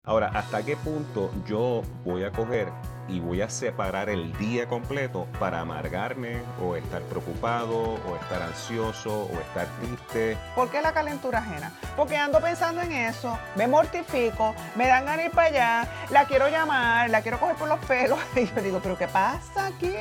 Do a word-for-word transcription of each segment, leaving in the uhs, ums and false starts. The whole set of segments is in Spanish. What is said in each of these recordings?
Ahora, ¿hasta qué punto yo voy a coger y voy a separar el día completo para amargarme o estar preocupado o estar ansioso o estar triste? ¿Por qué la calentura ajena? Porque ando pensando en eso, me mortifico, me dan ganas de ir para allá, la quiero llamar, la quiero coger por los pelos y yo digo, ¿pero qué pasa aquí?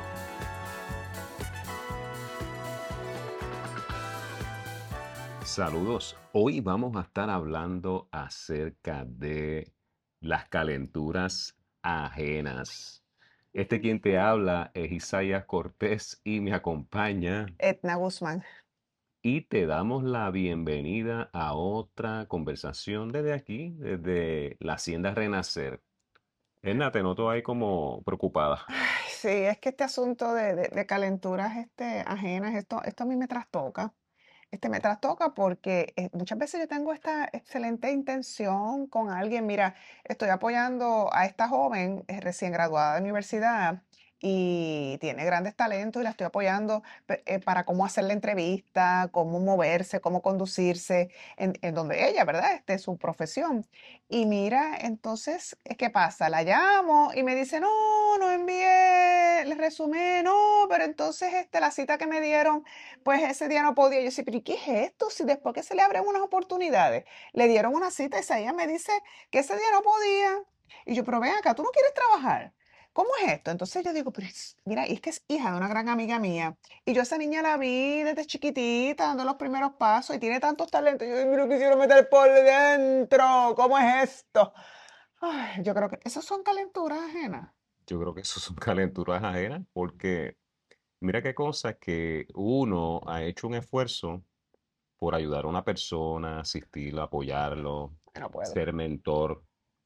Saludos. Hoy vamos a estar hablando acerca de las calenturas ajenas. Este quien te habla es Isaías Cortés y me acompaña Etna Guzmán. y te damos la bienvenida a otra conversación desde aquí, desde la Hacienda Renacer. Edna, te noto ahí como preocupada. Ay, sí, es que este asunto de, de- de calenturas este, ajenas, esto, esto a mí me trastoca. Este me trastoca porque eh, muchas veces yo tengo esta excelente intención con alguien. Mira, estoy apoyando a esta joven eh, recién graduada de universidad y tiene grandes talentos y la estoy apoyando pe- eh, para cómo hacer la entrevista, cómo moverse, cómo conducirse en, en donde ella, ¿verdad? Este es su profesión. Y mira, entonces, eh, ¿qué pasa? La llamo y me dice, no, no envié el resumen, no, pero entonces este, la cita que me dieron pues ese día no podía. Yo decía, pero ¿y qué es esto? Si después que se le abren unas oportunidades, le dieron una cita y ella me dice que ese día no podía. Y yo, pero ven acá, ¿tú no quieres trabajar? ¿Cómo es esto? Entonces yo digo, pero es- mira, y es que es hija de una gran amiga mía. Y yo a esa niña la vi desde chiquitita, dando los primeros pasos y tiene tantos talentos. Yo me lo quisiera meter por dentro. ¿Cómo es esto? Ay, yo creo que esas son calenturas ajenas. Yo creo que eso son calenturas ajenas porque mira qué cosa que uno ha hecho un esfuerzo por ayudar a una persona, asistirlo, apoyarlo, Ay, no puedo. ser mentor.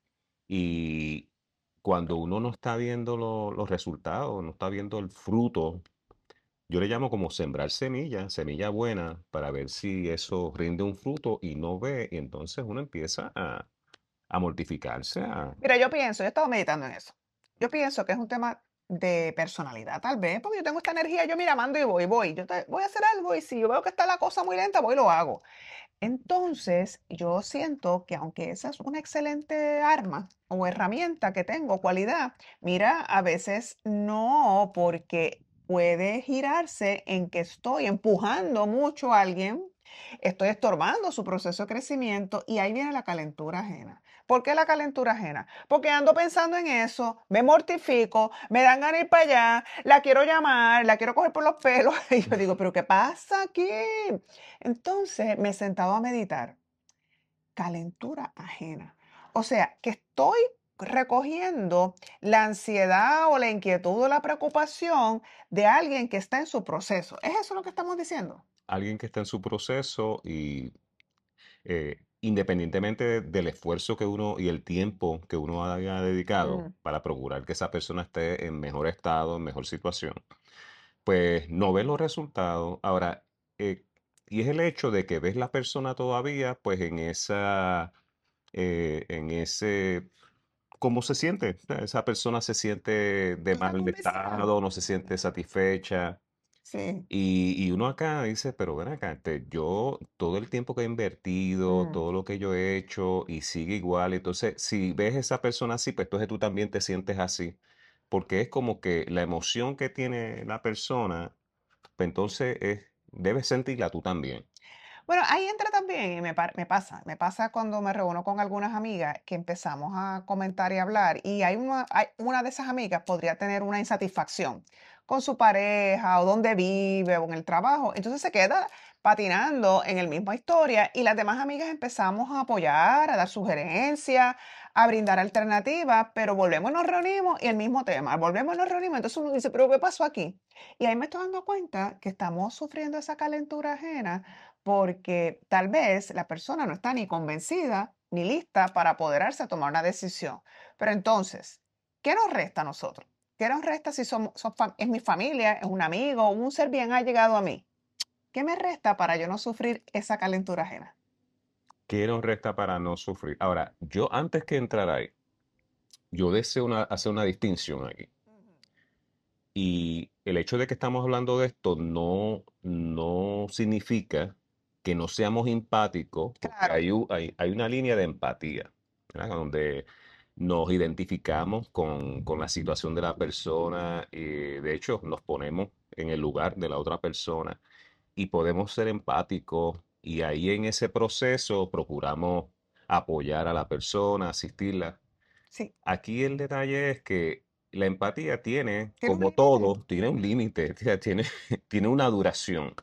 Y cuando uno no está viendo lo- los resultados, no está viendo el fruto, yo le llamo como sembrar semilla, semilla buena, para ver si eso rinde un fruto y no ve, y entonces uno empieza a, a mortificarse. a- Mira, yo pienso, yo he estado meditando en eso. Yo pienso que es un tema de personalidad, tal vez, porque yo tengo esta energía, yo mira, mando y voy, voy, yo te- voy a hacer algo y si yo veo que está la cosa muy lenta, voy y lo hago. Entonces, yo siento que aunque esa es una excelente arma o herramienta que tengo, cualidad, mira, a veces no, porque puede girarse en que estoy empujando mucho a alguien, estoy estorbando su proceso de crecimiento y ahí viene la calentura ajena. ¿Por qué la calentura ajena? Porque ando pensando en eso, me mortifico, me dan ganas de ir para allá, la quiero llamar, la quiero coger por los pelos y yo digo, pero ¿qué pasa aquí? Entonces me he sentado a meditar, calentura ajena. O sea, que estoy recogiendo la ansiedad o la inquietud o la preocupación de alguien que está en su proceso. ¿Es eso lo que estamos diciendo? Alguien que está en su proceso y eh, independientemente de- del esfuerzo que uno y el tiempo que uno haya dedicado Mm. para procurar que esa persona esté en mejor estado, en mejor situación, pues no ves los resultados. Ahora, eh, y es el hecho de que ves la persona todavía, pues en esa, eh, en ese, ¿cómo se siente? O sea, esa persona se siente de No está mal convencida. estado, no se siente satisfecha. Sí. Y, y uno acá dice, pero ven acá, este, yo todo el tiempo que he invertido, Mm. todo lo que yo he hecho y sigue igual. Entonces, si ves esa persona así, pues entonces tú también te sientes así. Porque es como que la emoción que tiene la persona, pues entonces es, debes sentirla tú también. Bueno, ahí entra también, y me, pa- me pasa, me pasa cuando me reúno con algunas amigas que empezamos a comentar y hablar y hay una, hay una de esas amigas podría tener una insatisfacción con su pareja o donde vive o en el trabajo, entonces se queda patinando en la misma historia y las demás amigas empezamos a apoyar, a dar sugerencias, a brindar alternativas, pero volvemos y nos reunimos y el mismo tema, volvemos y nos reunimos, entonces uno dice, pero ¿qué pasó aquí? Y ahí me estoy dando cuenta que estamos sufriendo esa calentura ajena porque tal vez la persona no está ni convencida ni lista para apoderarse a tomar una decisión. Pero entonces, ¿qué nos resta a nosotros? ¿Qué nos resta si somos, son fam- es mi familia, es un amigo, un ser bien ha llegado a mí? ¿Qué me resta para yo no sufrir esa calentura ajena? ¿Qué nos resta para no sufrir? Ahora, yo antes que entrar ahí, yo deseo una- hacer una distinción aquí. Ujú. Y el hecho de que estamos hablando de esto no, no significa que no seamos empáticos, porque Claro. hay, u- hay, hay una línea de empatía. ¿verdad? Donde nos identificamos con, con la situación de la persona y de hecho nos ponemos en el lugar de la otra persona y podemos ser empáticos y ahí en ese proceso procuramos apoyar a la persona, asistirla. Sí, Aquí el detalle es que la empatía tiene, tiene un como límite. todo, tiene un límite, o sea, tiene, tiene una duración.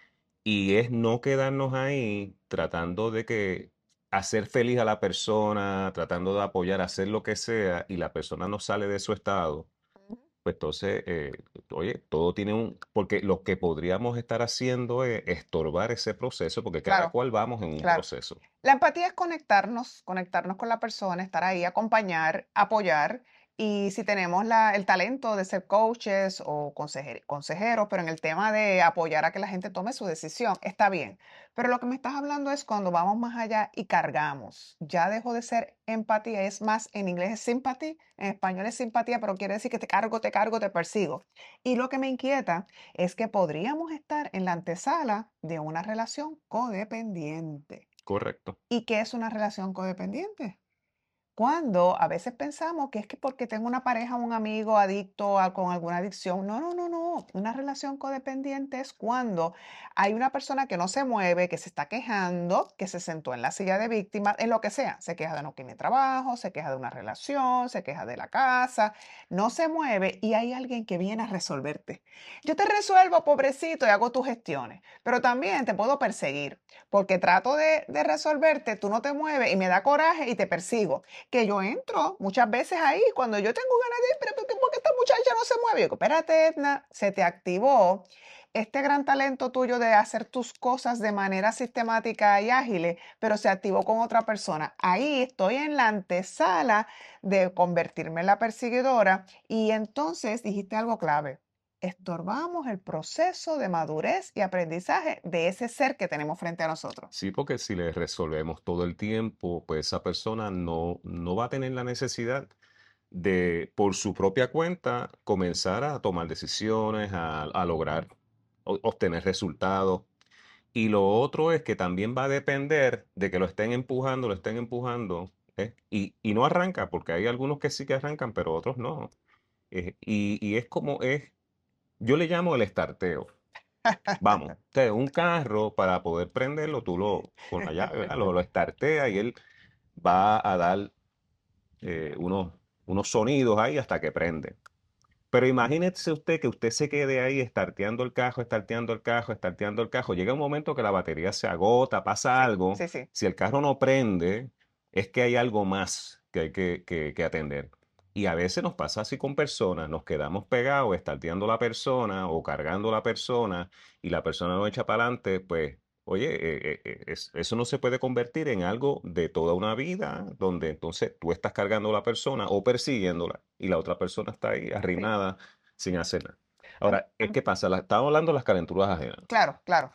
Y es no quedarnos ahí tratando de que hacer feliz a la persona, tratando de apoyar, hacer lo que sea, y la persona no sale de su estado. Ujú. Pues entonces, eh, oye, todo tiene un, porque lo que podríamos estar haciendo es estorbar ese proceso, porque cada Claro, cual vamos en un claro. proceso. La empatía es conectarnos, conectarnos con la persona, estar ahí, acompañar, apoyar. Y si tenemos la- el talento de ser coaches o consejer- consejeros, pero en el tema de apoyar a que la gente tome su decisión, está bien. Pero lo que me estás hablando es cuando vamos más allá y cargamos. Ya dejó de ser empatía, es más, en inglés es sympathy, en español es simpatía, pero quiere decir que te cargo, te cargo, te persigo. Y lo que me inquieta es que podríamos estar en la antesala de una relación codependiente. Correcto. ¿Y qué es una relación codependiente? Cuando a veces pensamos que es que porque tengo una pareja, un amigo adicto a, con alguna adicción. No, no, no, no. Una relación codependiente es cuando hay una persona que no se mueve, que se está quejando, que se sentó en la silla de víctima, en lo que sea. Se queja de no tiene trabajo, se queja de una relación, se queja de la casa, no se mueve y hay alguien que viene a resolverte. Yo te resuelvo, pobrecito, y hago tus gestiones, pero también te puedo perseguir porque trato de, de resolverte, tú no te mueves y me da coraje y te persigo que yo entro muchas veces ahí cuando yo tengo ganas de, pero ¿por qué, por qué esta muchacha no se mueve? Yo digo, espérate, Edna, se te activó este gran talento tuyo de hacer tus cosas de manera sistemática y ágil, pero se activó con otra persona. Ahí estoy en la antesala de convertirme en la perseguidora y entonces dijiste algo clave. Estorbamos el proceso de madurez y aprendizaje de ese ser que tenemos frente a nosotros. Sí, porque si le resolvemos todo el tiempo, pues esa persona no, no va a tener la necesidad de, por su propia cuenta, comenzar a tomar decisiones, a, a lograr o- obtener resultados. Y lo otro es que también va a depender de que lo estén empujando, lo estén empujando, ¿eh? Y, y no arranca, porque hay algunos que sí que arrancan, pero otros no. Eh, y, y es como es, yo le llamo el estarteo. Vamos, usted, un carro para poder prenderlo, tú lo, con la llave, ¿verdad? Lo, lo estartea y él va a dar eh, unos, unos sonidos ahí hasta que prende. Pero imagínese usted que usted se quede ahí estarteando el cajo, estarteando el cajo, estarteando el cajo. Llega un momento que la batería se agota, pasa Sí, algo. sí, sí. Si el carro no prende, es que hay algo más que hay que, que- que atender. Y a veces nos pasa así con personas, nos quedamos pegados estarteando la persona o cargando la persona y la persona no echa para adelante, pues, oye, eh, eh, eh, es- eso no se puede convertir en algo de toda una vida, donde entonces tú estás cargando a la persona o persiguiéndola y la otra persona está ahí Sí. arrimada sin hacer nada. Am- Ahora, es am- que pasa, la, estamos hablando de las calenturas ajenas claro, claro.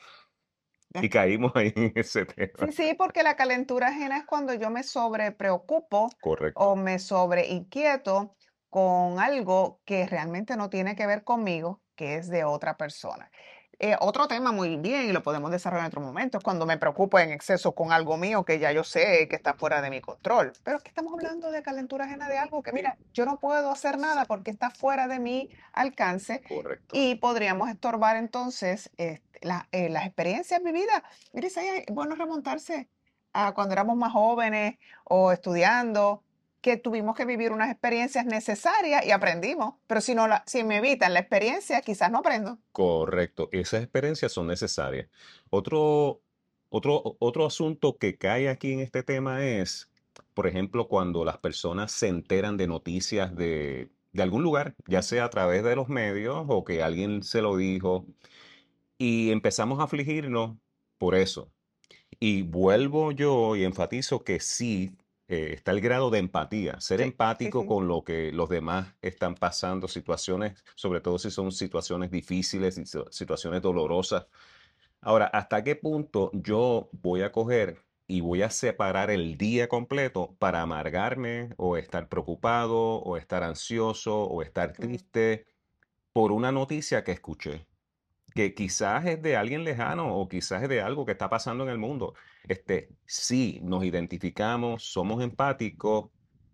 y caímos ahí en ese Sí, tema. sí, porque la calentura ajena es cuando yo me sobrepreocupo o Correcto, me sobreinquieto con algo que realmente no tiene que ver conmigo, que es de otra persona. Eh, otro tema muy bien, y lo podemos desarrollar en otro momento, es cuando me preocupo en exceso con algo mío que ya yo sé que está fuera de mi control. Pero es que estamos hablando de calentura ajena de algo que, mira, yo no puedo hacer nada porque está fuera de mi alcance correcto. y podríamos estorbar entonces este, la- eh, las experiencias vividas. Mire, Isaías, es bueno remontarse a cuando éramos más jóvenes o estudiando, que tuvimos que vivir unas experiencias necesarias y aprendimos. Pero si no la, si me evitan la experiencia, quizás no aprendo. Correcto, esas experiencias son necesarias. Otro, otro, otro asunto que cae aquí en este tema es, por ejemplo, cuando las personas se enteran de noticias de, de algún lugar, ya Ujú. sea a través de los medios o que alguien se lo dijo, y empezamos a afligirnos por eso. Y vuelvo yo y enfatizo que sí, eh, está el grado de empatía, ser Sí, sí, empático sí. con lo que los demás están pasando, situaciones, sobre todo si son situaciones difíciles y si- situaciones dolorosas. Ahora, ¿hasta qué punto yo voy a coger y voy a separar el día completo para amargarme o estar preocupado o estar ansioso o estar Mm, triste por una noticia que escuché? que quizás es de alguien lejano o quizás es de algo que está pasando en el mundo. Este, sí, nos identificamos, somos empáticos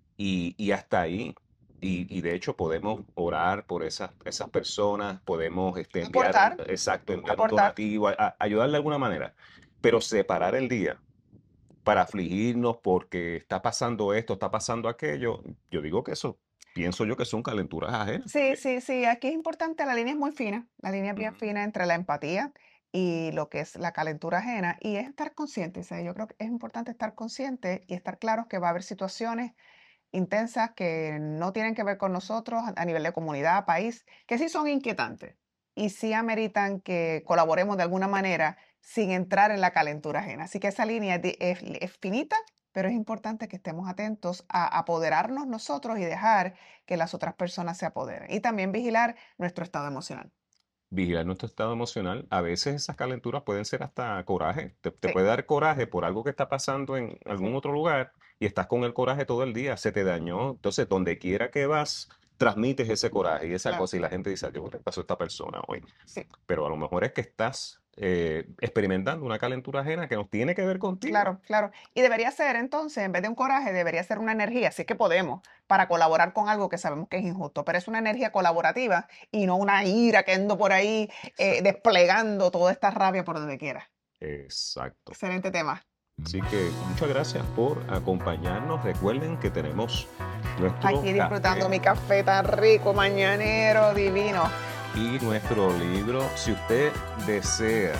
y, y hasta ahí. Y, y de hecho podemos orar por esas, esas personas, podemos este, enviar Aportar, un, exacto, enviar un aportar. donativo, a- a- ayudar de alguna manera. Pero separar el día para afligirnos porque está pasando esto, está pasando aquello, yo digo que eso, pienso yo que son calenturas ajenas Sí, también. sí, sí, aquí es importante, la línea es muy fina, la línea es bien Ujú. fina entre la empatía y lo que es la calentura ajena, y es estar consciente, o sea, yo creo que es importante estar consciente y estar claros que va a haber situaciones intensas que no tienen que ver con nosotros a a nivel de comunidad, país, que sí son inquietantes y sí ameritan que colaboremos de alguna manera sin entrar en la calentura ajena. Así que esa línea es, di- es- es finita, pero es importante que estemos atentos a apoderarnos nosotros y dejar que las otras personas se apoderen. Y también vigilar nuestro estado emocional. Vigilar nuestro estado emocional. A veces esas calenturas pueden ser hasta coraje. Te, te Sí, puede dar coraje por algo que está pasando en algún sí, otro lugar y estás con el coraje todo el día. Se te dañó. Entonces, donde quiera que vas, transmites ese coraje y esa claro, cosa y la gente dice, ¿qué le pasó a esta persona hoy? sí. Pero a lo mejor es que estás eh, experimentando una calentura ajena que no tiene que ver contigo. Claro, claro. Y debería ser entonces, en vez de un coraje, debería ser una energía, si es que podemos, para colaborar con algo que sabemos que es injusto, pero es una energía colaborativa y no una ira que ando por ahí eh, Exacto. desplegando toda esta rabia por donde quiera. Exacto. Excelente tema. Así que muchas gracias por acompañarnos. Recuerden que tenemos nuestro Aquí disfrutando café mi café tan rico, mañanero, divino. y nuestro libro. Si usted desea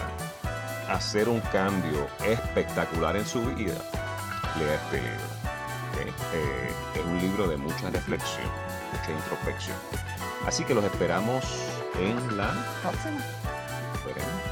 hacer un cambio espectacular en su vida, lea este libro. ¿Ok? Eh, es un libro de mucha reflexión, mucha introspección. Así que los esperamos en la... Próxima. veremos.